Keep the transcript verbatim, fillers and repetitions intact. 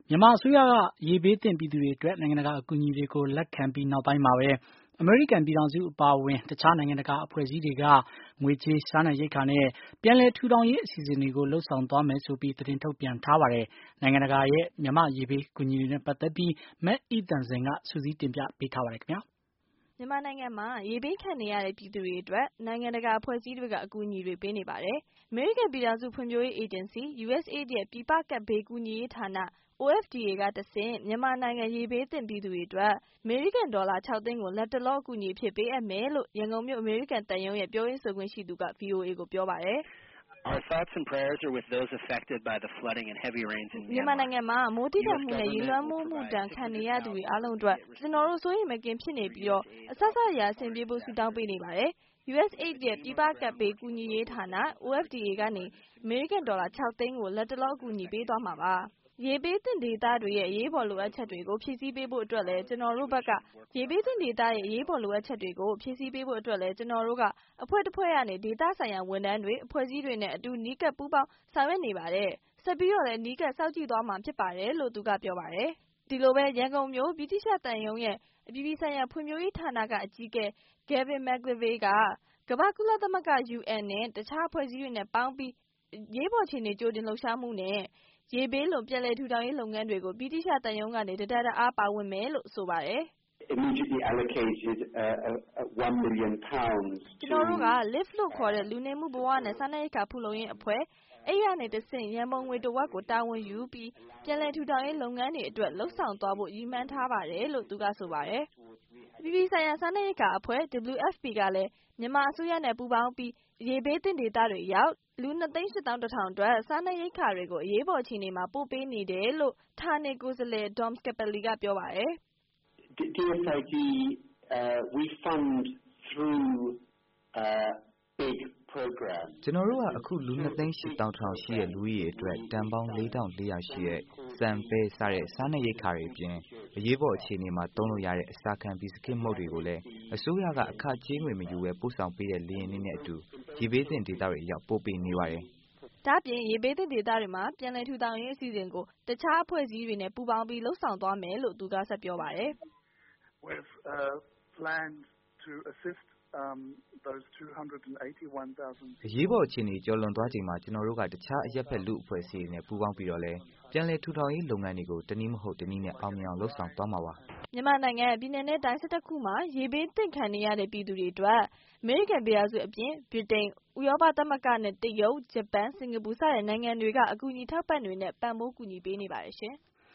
မြန်မာအစိုးရကရေဘေးသင့်ပြည်သူတွေအတွက်နိုင်ငံတကာအကူအညီတွေကိုလက်ခံပြီးနောက်ပိုင်းမှာပဲအမေရိကန်ပြည်ထောင်စုအပါအဝင်တခြားနိုင်ငံတကာအဖွဲ့အစည်းတွေကငွေကြေးစားနပ်ရိက္ခာနဲ့ပြန်လည်ထူထောင်ရေးအစီအစဉ်တွေကိုလှုပ်ဆောင်သွားမယ်ဆိုပြီးသတင်းထုတ်ပြန်ထားပါတယ်။နိုင်ငံတကာရဲ့မြန်မာရေဘေးကူညီတွေနဲ့ပတ်သက်ပြီးမတ်အိသန်စင်ကစုစည်းတင်ပြပေးထားပါတယ်ခင်ဗျာ။မြန်မာနိုင်ငံမှာရေဘေးခံနေရတဲ့ပြည်သူတွေအတွက်နိုင်ငံတကာအဖွဲ့အစည်းတွေကအကူအညီတွေပေးနေပါတယ်။အမေရိကန်ပြည်ထောင်စုဖွံ့ဖြိုးရေးအေဂျင်စီ U S A I D ရဲ့ပြည်ပကပ်ဘေးကူညီရေးဌာန O F D A ကတဆင့်မြန်မာနိုင်ငံရေဘေးသင့်ပြည်သူတွေအတွက်အမေရိကန်ဒေါ်လာ၆သိန်းကိုလက်တလောအကူအညီအဖြစ်ပေးအပ်မယ်လို့ရန်ကုန်မြို့အမေရိကန်သံရုံးရဲ့ပြောရေးဆိုခွင့်ရှိသူက V O A ကိုပြောပါတယ်။ Our thoughts and prayers are with those affected by the flooding and heavy rains in Myanmar. မြန်မာနိုင်ငံမှာမိုးတိမ်မှုနဲ့ရေလွှမ်းမိုးမှုဒဏ်ခံနေရသူတွေအားလုံးအတွက်ကျွန်တော်တို့စိုးရိမ်မကင်းဖြစ်နေပြီးတော့အဆက်ဆက်ရာအဆင်ပြေဖို့ဆုတောင်းပေးနေပါတယ်။ U S A I D ရဲ့ပြည်ပကပ်ဘေးကူညီရေးဌာန O F D A ကနေအမေရိကန်ဒေါ်လာ၆သိန်းကိုလက်တလောအကူအညီပေးသွားမှာပါ။ရေဘေးသင့်ဒေသတွေရဲ့အရေးပေါ်လိုအပ်ချက်တွေကိုဖြည့်ဆည်းပေးဖို့အတွက်လည်းကျွန်တော်တို့ဘက်ကရေဘေးသင့်ဒေသရဲ့အရေးပေါ်လိုအပ်ချက်တွေကိုဖြည့်ဆည်းပေးဖို့အတွက်လည်းကျွန်တော်တို့ကအဖွဲ့တစ်ဖွဲ့ကနေဒေသဆိုင်ရာဝန်ထမ်းတွေအဖွဲ့အစည်းတွေနဲ့အတူနီးကပ်ပူးပေါင်းဆောင်ရွက်နေပါတယ်။ဆက်ပြီးတော့လည်းနီးကပ်စောင့်ကြည့်သွားမှာဖြစ်ပါတယ်လို့သူကပြောပါတယ်။ဒီလိုပဲရန်ကုန်မြို့ဗြိတိသျှသံရုံးရဲ့အပြည်ပြည်ဆိုင်ရာဖွံ့ဖြိုးရေးဌာနကအကြီးအကဲ Gavin McAlvey ကကမ္ဘာကုလသမဂ္ဂ U N နဲ့တခြားအဖွဲ့အစည်းတွေနဲ့ပေါင်းပြီးအရေးပေါ်အခြေအနေကြိုတင်လှုပ်ရှားမှုနဲ့ရေဘေးလွန်ပြန်လည်ထူထောင်ရေးလုပ်ငန်းတွေကိုဗြိတိသျှသံရုံးကနေတတက်တအားပါဝင်မယ်လို့ဆိုပါတယ်။ Immediately allocated uh, one million pounds. ကျွန်တော်တို့က Live လို့ခေါ်တဲ့လူနေမှုဘဝနဲ့စားနပ်ရိက္ခာဖူလုံရေးအဖွဲ့အဲ့ရနေတဆင့်ရန်ပုံငွေတစ်ဝက်ကိုတာဝန်ယူပြီးပြန်လည်ထူထောင်ရေးလုပ်ငန်းတွေအတွက်လှုပ်ဆောင်သွားဖို့ရည်မှန်းထားပါတယ်လို့သူကဆိုပါတယ်။အပြည်ပြည်ဆိုင်ရာစားနပ်ရိက္ခာအဖွဲ့ W F P ကလည်းမြန်မာအစိုးရနဲ့ပူးပေါင်းပြီးရေဘေးသင့်ဒေသတွေရောက်လူနှစ်သိန်းရှစ်သောင်းတစ်ထောင်အတွက်စားနပ်ရိက္ခာတွေကိုအရေးပေါ်အခြေအနေမှာပို့ပေးနေတယ်လို့ဌာနေကိုယ်စားလှယ် Dom Scapelli ကပြောပါတယ်။ D F I D uh, we fund through uh, big programs. ကျွန်တော်တို့ကအခုလူနှစ်သိန်းရှစ်သောင်းထောင်ရှိတဲ့လူကြီးတွေအတွက်တန်ပေါင်းလေးထောင်လေးရာရှိတဲ့စံပဲစားတဲ့စားနပ်ရိက္ခာတွေအပြင်အရေးပေါ်အခြေအနေမှာသုံးလို့ရတဲ့အစာခံပြီးစကစ်မုတ်တွေကိုလည်းအစိုးရကအခကြေးငွေမယူဘဲပို့ဆောင်ပေးတဲ့လေယာဉ်တွေနဲ့အတူရေဘေးသင့်ဒေသတွေရောက်ပို့ပေးနေပါတယ်။ဒါ့အပြင်ရေဘေးသင့်ဒေသတွေမှာပြန်လည်ထူထောင်ရေးအစီအစဉ်ကိုတခြားအဖွဲ့အစည်းတွေနဲ့ပူးပေါင်းပြီးလှုပ်ဆောင်သွားမယ်လို့သူကဆက်ပြောပါတယ်။ We've uh, planned to assist um those two hundred eighty-one thousand အရေးပေါ်အခြေအနေကျော်လွန်သွားချိန်မှာကျွန်တော်တို့ကတခြားအရက်ဖက်လူအဖွဲ့အစည်းတွေနဲ့ပူးပေါင်းပြီးတော့လဲပြန်လည်ထူထောင်ရေးလုပ်ငန်းတွေကိုတနည်းမဟုတ်တနည်းနဲ့အောင်မြင်အောင်လှုပ်ဆောင်သွားမှာပါမြန်မာနိုင်ငံပြည်내နဲ့တိုင်း၁၁ခုမှာရေဘေးသင့်ခံနေရတဲ့ပြည်သူတွေအတွက်အမေရိကန်ပြည်ထောင်စုအပြင်ဗြိတိန်ဥရောပသမဂ္ဂနဲ့တရုတ်ဂျပန်စင်ကာပူစတဲ့နိုင်ငံတွေကအကူအညီထောက်ပံ့တွေနဲ့ပံ့ပိုးကူညီပေးနေပါတယ်ရှင်။